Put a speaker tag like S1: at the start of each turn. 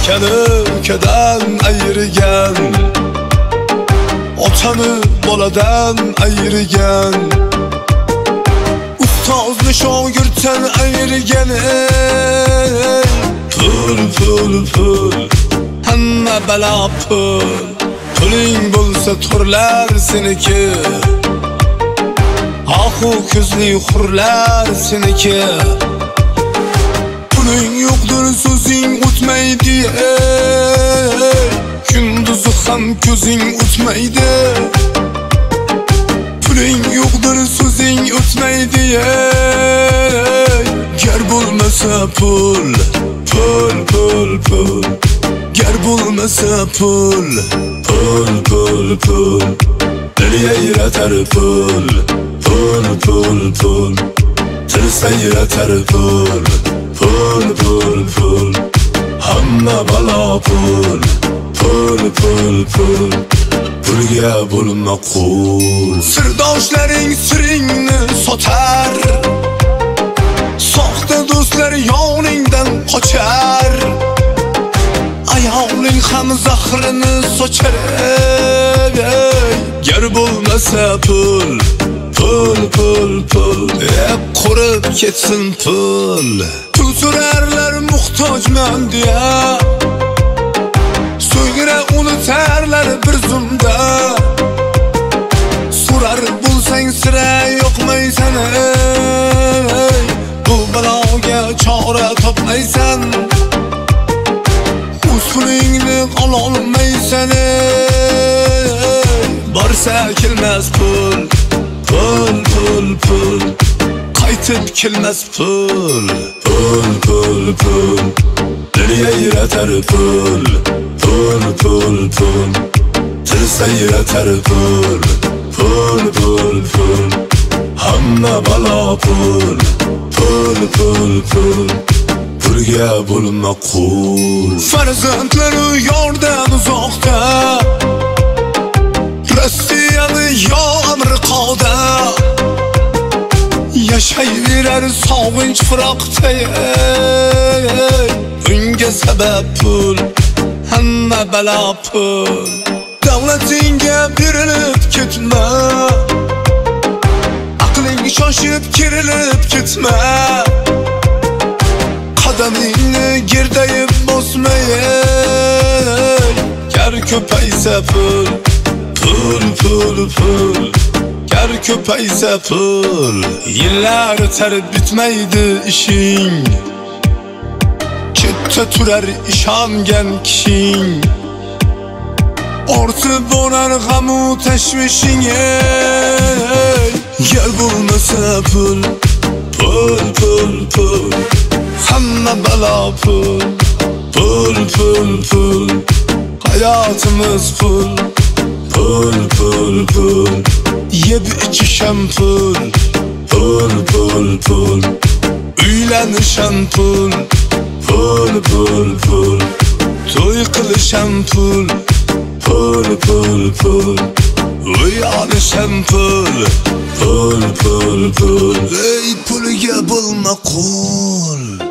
S1: akani ukadan ayirgan, otani boladan ayirgan, ustozni shogirddan ayirgan. Pul pul pul, hamma balo pul. Puling bo'lsa turlar seniki, oxu ko'zli hurlar seniki. Puling yo'qdir so'zing o'tmaydi, kunduzi ham ko'zing o'tmaydi. Puling yo'qdir so'zing o'tmaydi, gar bo'lmasa pul. Pul pul pul, gar bo'lmasa pul. Pul pul pul, dil yayratar pul. Pul pul pul, til sayratar pul. Pul pul pul, hamma balo pul. Pul pul pul, pulga bo'lma qul. Sirdoshlaring siringni sotar, soxta do'stlar yoningdan qochar. Ayoling ham zahrini sochar. Gar bo'lmasa pul. Pul pul pul, qurib ketsin pul. Pul so'rarlar muhtojman deya, so'ngra unutarlar bir zumda. So'rar bo'lsang sira yo'qmaysan, bu baloga chora topmaysan. O'z pulingni ololmaysan, borsa kelmas pul. Pul pul pul, qaytib kelmas pul. Pul pul pul, dil yayratar pul. Pul pul pul, til sayratar pul. Pul pul pul, hamma balo pul. Pul pul pul, pulga bo'lma qul. Farzandlari yordan uzoqda, Rossiyada yo Amerikada, yashayverar sog'inch firoqda. Bunga sabab pul, hamma balo pul. Davlatingga berilib ketma, aqling shoshib kerilib ketma. Qadamingni gerdayib bosmay, gar ko'paysa pul. Pul pul pul, gar ko'paysa pul. Yillar o'tar bitmaydi ishing, chetda turar ishongan kishing. Ortib borar g'amu tashvishing. Gar bo'lmasa pul. Pul pul pul, hamma balo pul. Pul pul pul, hayotimiz pul. Pul pul pul, yeb ichisham pul. Pul pul pul, uylanisham pul. Pul pul pul, to'y qilisham pul. Pul pul pul, uy olisham pul. Pul pul pul, ey pulga bo'lma qul.